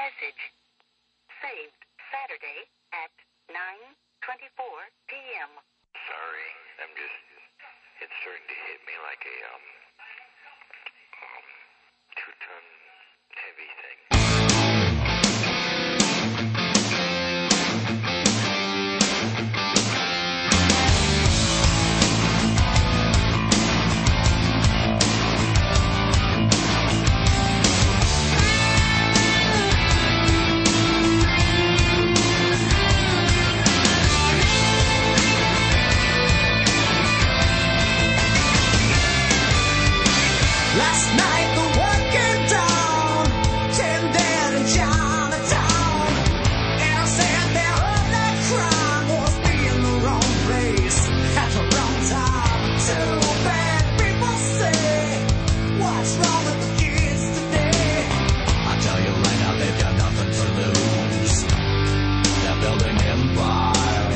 Message. Saved Saturday at 9:24 p.m. Sorry, it's starting to hit me like a, 2-ton heavy thing. Last night the world came down, 10 dead in Chinatown. And I said that all that crime was being the wrong place at the wrong time. Too bad people say, what's wrong with the kids today? I tell you right now, they've got nothing to lose. They're building empire.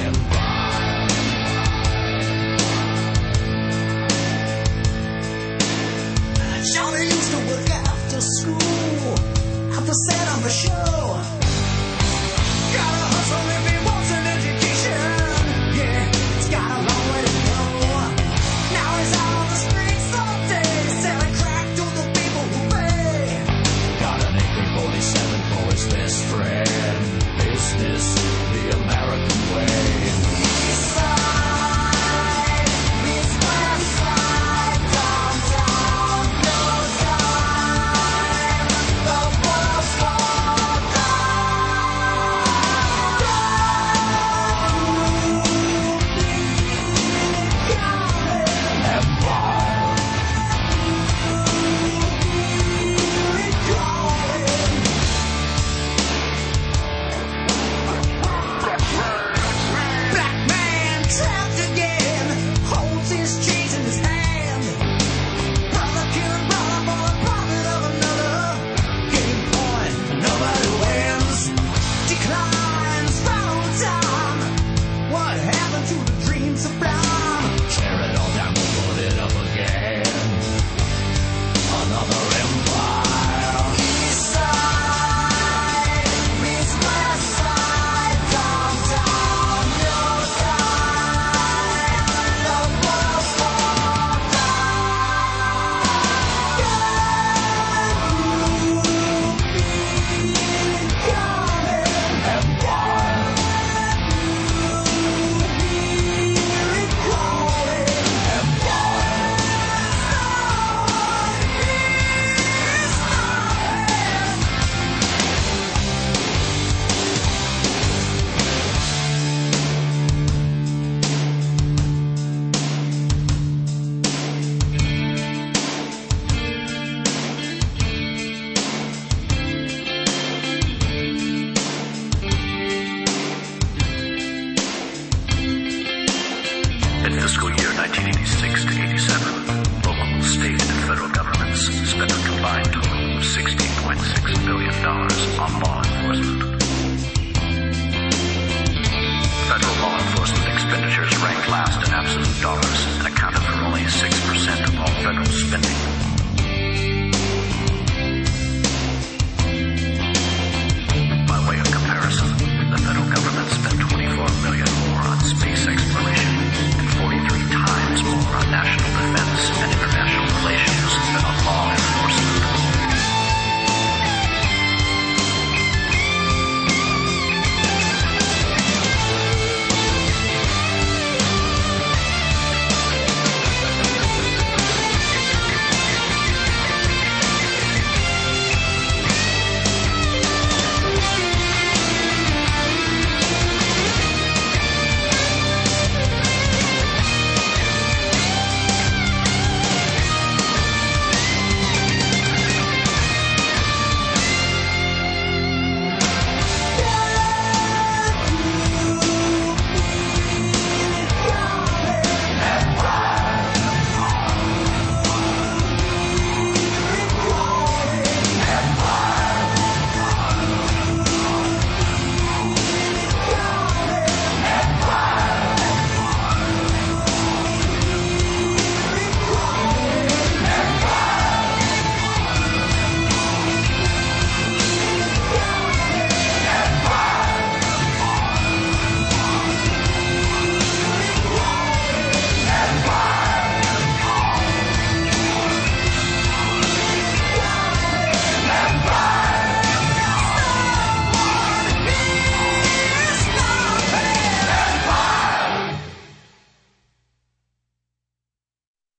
Johnny used to work after school, at the set of a show. Gotta hustle if he wants an education. Yeah, it's got a long way to go. Now he's out on the streets all day, selling crack to the people who pay. Got an AK-47 for his best friend. Business, the American way. East side, meets west side, downtown. In fiscal year 1986 to 87, the local, state, and federal governments spent a combined total of $16.6 billion on law enforcement. Federal law enforcement expenditures ranked last in absolute dollars and accounted for only 6% of all federal spending.